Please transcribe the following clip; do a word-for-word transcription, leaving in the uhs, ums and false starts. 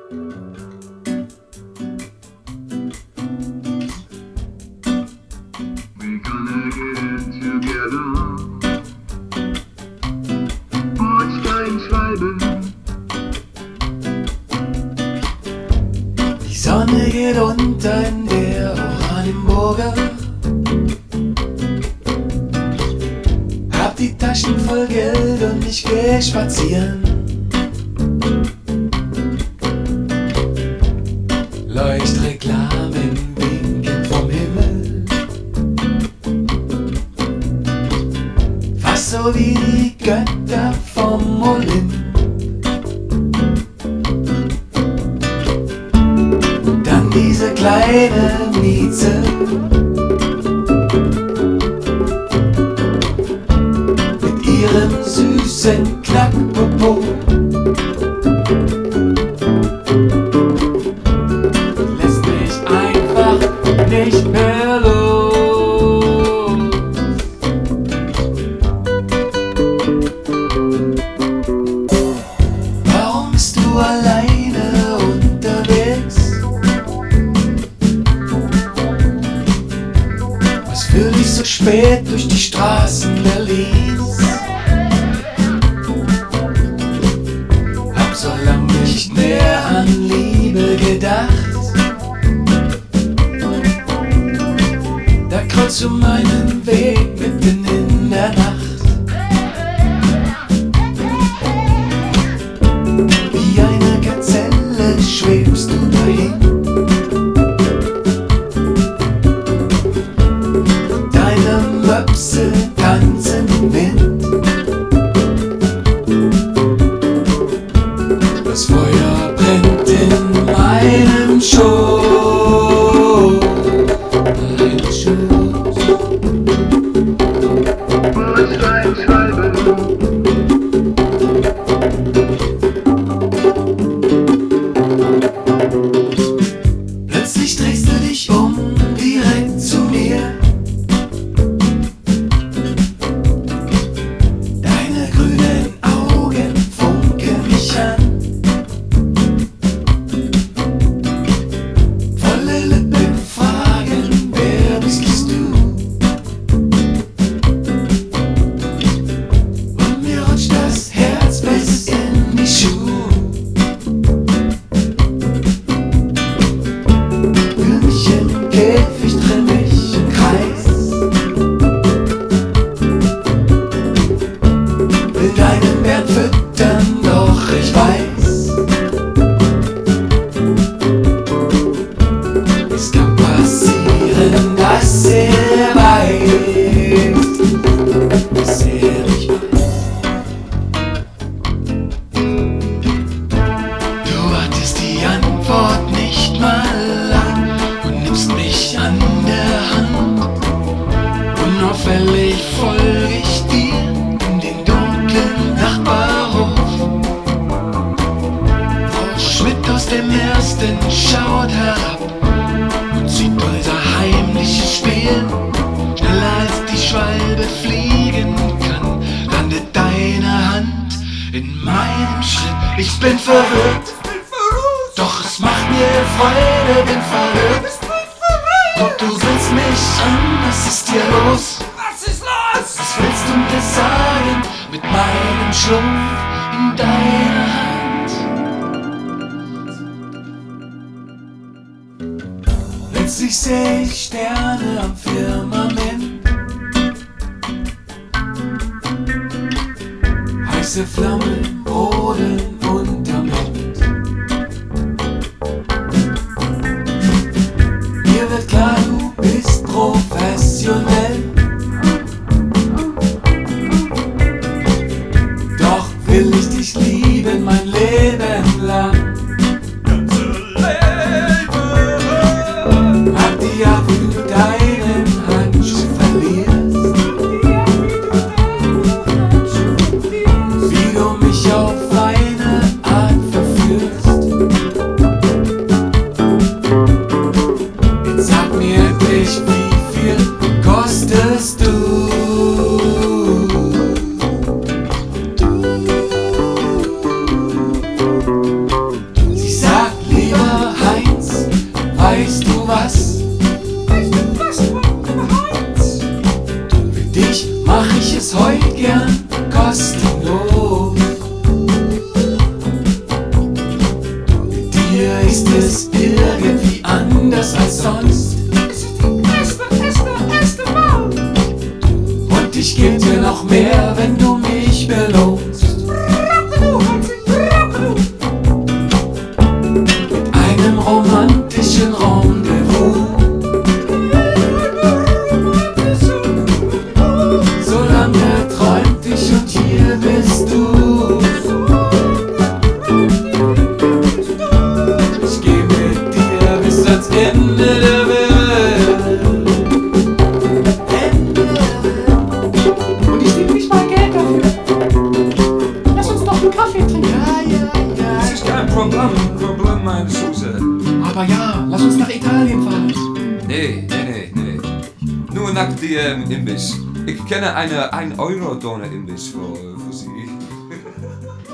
gonna get it together. Bordsteinschwalbe. Die Sonne geht unter in der Oranienburger. Hab die Taschen voll Geld und ich geh spazieren. Leuchtreklamen winken vom Himmel, fast so wie die Götter vom Olymp. Dann diese kleine Mieze mit ihrem süßen Knackpopo. Nicht mehr los. Warum bist du alleine unterwegs? Was führt dich so spät durch die Straßen Berlins? Hab so lang nicht mehr an Liebe gedacht. Kreuz um meinen Weg mitten in der Nacht. Wie eine Gazelle schwebst du dahin. Deine Möpse tanzen im Wind. Das Feuer brennt in meinem Schoß. Plötzlich drehst du dich um, direkt zu mir. Deine grünen Augen funken mich an. Volle Lippen fragen, wer bist du? Und mir rutscht das Herz bis in die Schuhe. Käfig drin mich im Kreis. Will deinen Wert füttern, doch ich weiß, es kann passieren, dass er weiß, dass er mich weiß. Du wartest die Antwort nicht mal an. Mich an der Hand, unauffällig folge ich dir in den dunklen Nachbarhof. Frau Schmidt aus dem ersten schaut herab und sieht unser heimliches Spiel. Schneller als die Schwalbe fliegen kann, landet deine Hand in meinem Schritt. Ich bin verwirrt, doch es macht mir Freude, bin verrückt. Doch du willst mich an, was ist hier los? Was ist los? Was willst du mir sagen mit meinem Schlumpf in deiner Hand? Plötzlich seh ich Sterne am Firmament, heiße Flammen brodeln unterm Himmel. Mir wird klar, du bist professionell. Doch will ich dich lieben mein Leben lang. Ganze Leben. Hab die Art, wie du deinen Handschuh verlierst, wie du mich auf eine ist es irgendwie anders als sonst. Es ist die beste, beste, beste Mal. Und ich geb dir noch mehr, wenn du mich belohnst. Rock'n'Roll, Rock'n'Roll. Mit einem romantischen Rendezvous. So lange träumt ich und hier bist du. Ich geh mit dir bis ans Ende der Welt. Ende der Welt. Und ich nehme nicht mal Geld dafür. Lass uns doch einen Kaffee trinken. Ja, ja, Das ja. ist kein Problem, Problem, meine Suse. Aber ja, lass uns nach Italien fahren. Nee, nee, nee, nee. Nur nach dem Imbiss. Ich kenne eine ein Euro Donner Imbiss für, für Sie.